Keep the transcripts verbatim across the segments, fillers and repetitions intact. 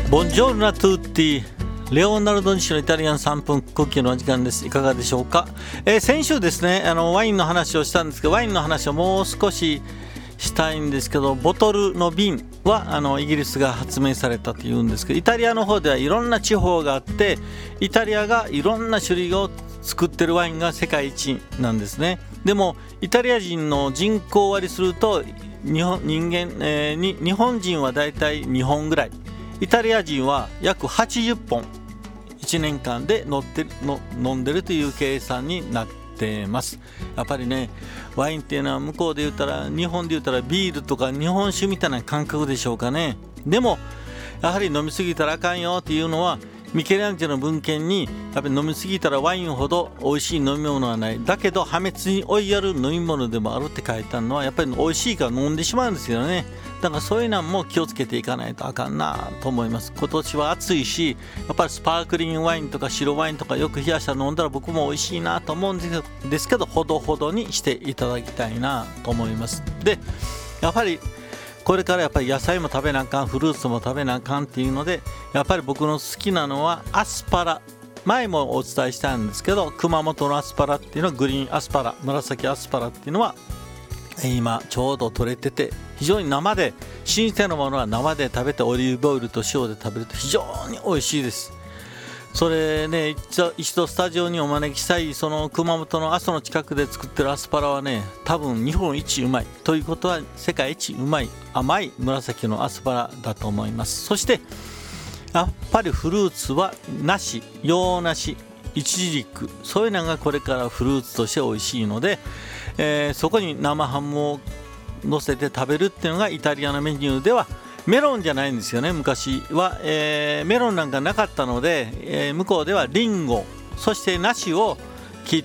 ボンジョルナトゥーティレオナルド・ニシのイタリアンさんぷんクッキーのお時間です。いかがでしょうか。えー、先週ですねあのワインの話をしたんですけど、ワインの話をもう少ししたいんですけど、ボトルの瓶はあのイギリスが発明されたというんですけど、イタリアの方ではいろんな地方があって、イタリアがいろんな種類を作ってるワインが世界一なんですね。でもイタリア人の人口割りすると日本人間、えー、に日本人はだいたいにほんぐらい、イタリア人は約はちじゅっぽんいちねんかんで乗っての飲んでるという計算になってます。やっぱりね、ワインっていうのは向こうで言ったら、日本で言ったらビールとか日本酒みたいな感覚でしょうかね。でもやはり飲みすぎたらあかんよっていうのは、ミケランジェの文献にやっぱり飲みすぎたらワインほど美味しい飲み物はない、だけど破滅に追いやる飲み物でもあるって書いてあるのは、やっぱり美味しいから飲んでしまうんですよね。だからそういうのも気をつけていかないとあかんなと思います。今年は暑いし、やっぱりスパークリングワインとか白ワインとかよく冷やしたら飲んだら僕も美味しいなと思うんですけど、ほどほどにしていただきたいなと思います。でやっぱりこれからやっぱり野菜も食べなあかん、フルーツも食べなあかんっていうので、やっぱり僕の好きなのはアスパラ。前もお伝えしたんですけど、熊本のアスパラっていうのはグリーンアスパラ、紫アスパラっていうのは今ちょうど取れてて、非常に生で、新鮮なものは生で食べてオリーブオイルと塩で食べると非常に美味しいです。それね、一度スタジオにお招きしたい、その熊本の阿蘇の近くで作ってるアスパラはね、多分日本一うまいということは、世界一うまい甘い紫のアスパラだと思います。そしてやっぱりフルーツは梨、洋梨、イチジク、そういうのがこれからフルーツとして美味しいので、えー、そこに生ハムを乗せて食べるっていうのがイタリアのメニューでは、メロンじゃないんですよね。昔は、えー、メロンなんかなかったので、えー、向こうではリンゴ、そして梨を切って、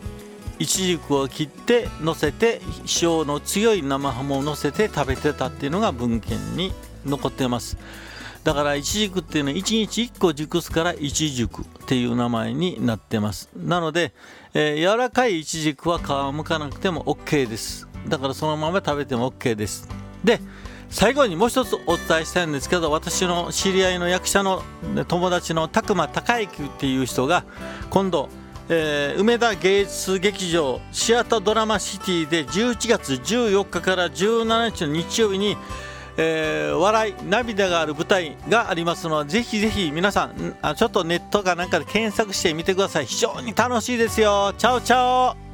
イチジクを切って乗せて、塩の強い生ハムを乗せて食べてたっていうのが文献に残っています。だからイチジクっていうのはいちにちいっこ熟すからイチジクっていう名前になってます。なので、えー、柔らかいイチジクは皮むかなくても OK です。だからそのまま食べても OK です。で最後にもう一つお伝えしたいんですけど、私の知り合いの役者の友達の宅間孝之っていう人が今度、えー、梅田芸術劇場シアタードラマシティでじゅういちがつじゅうよっかからじゅうしちにちの日曜日に、えー、笑い涙がある舞台がありますので、ぜひぜひ皆さんちょっとネットかなんかで検索してみてください。非常に楽しいですよ。チャオチャオ。